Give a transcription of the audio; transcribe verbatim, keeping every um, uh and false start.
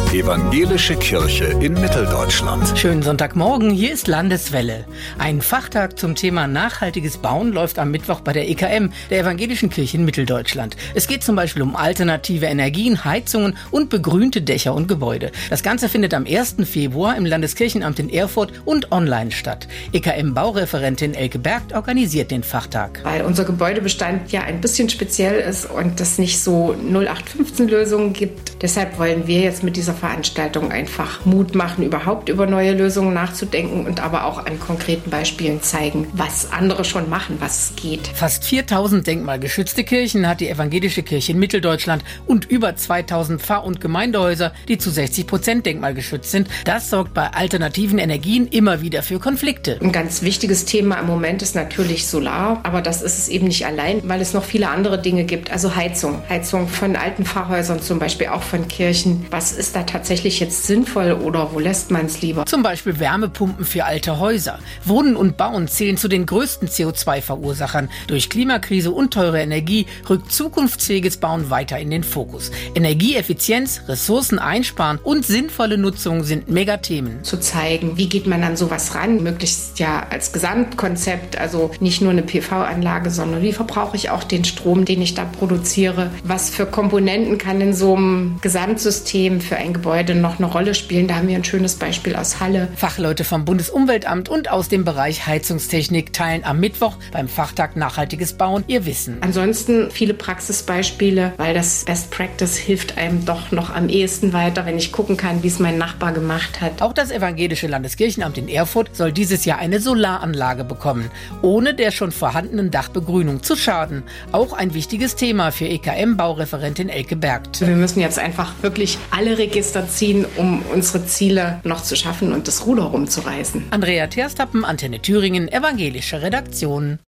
Evangelische Kirche in Mitteldeutschland. Schönen Sonntagmorgen, hier ist Landeswelle. Ein Fachtag zum Thema nachhaltiges Bauen läuft am Mittwoch bei der E K M, der Evangelischen Kirche in Mitteldeutschland. Es geht zum Beispiel um alternative Energien, Heizungen und begrünte Dächer und Gebäude. Das Ganze findet am ersten Februar im Landeskirchenamt in Erfurt und online statt. E K M-Baureferentin Elke Bergt organisiert den Fachtag. Weil unser Gebäudebestand ja ein bisschen speziell ist und es nicht so null acht fünfzehn Lösungen gibt. Deshalb wollen wir jetzt mit dieser Veranstaltung einfach Mut machen, überhaupt über neue Lösungen nachzudenken und aber auch an konkreten Beispielen zeigen, was andere schon machen, was es geht. Fast viertausend denkmalgeschützte Kirchen hat die Evangelische Kirche in Mitteldeutschland und über zweitausend Pfarr- und Gemeindehäuser, die zu sechzig Prozent denkmalgeschützt sind. Das sorgt bei alternativen Energien immer wieder für Konflikte. Ein ganz wichtiges Thema im Moment ist natürlich Solar, aber das ist es eben nicht allein, weil es noch viele andere Dinge gibt. Also Heizung, Heizung von alten Pfarrhäusern, zum Beispiel auch von Kirchen. Was ist da tatsächlich jetzt sinnvoll oder wo lässt man es lieber? Zum Beispiel Wärmepumpen für alte Häuser. Wohnen und Bauen zählen zu den größten C O zwei Verursachern. Durch Klimakrise und teure Energie rückt zukunftsfähiges Bauen weiter in den Fokus. Energieeffizienz, Ressourcen einsparen und sinnvolle Nutzung sind Megathemen. Zu zeigen, wie geht man an sowas ran, möglichst ja als Gesamtkonzept, also nicht nur eine P V-Anlage, sondern wie verbrauche ich auch den Strom, den ich da produziere? Was für Komponenten kann in so einem Gesamtsystem für ein Gebäude noch eine Rolle spielen? Da haben wir ein schönes Beispiel aus Halle. Fachleute vom Bundesumweltamt und aus dem Bereich Heizungstechnik teilen am Mittwoch beim Fachtag Nachhaltiges Bauen ihr Wissen. Ansonsten viele Praxisbeispiele, weil das Best Practice hilft einem doch noch am ehesten weiter, wenn ich gucken kann, wie es mein Nachbar gemacht hat. Auch das Evangelische Landeskirchenamt in Erfurt soll dieses Jahr eine Solaranlage bekommen, ohne der schon vorhandenen Dachbegrünung zu schaden. Auch ein wichtiges Thema für E K M-Baureferentin Elke Bergt. Wir müssen jetzt einfach wirklich alle Register ziehen, um unsere Ziele noch zu schaffen und das Ruder rumzureißen. Andrea Terstappen, Antenne Thüringen, Evangelische Redaktion.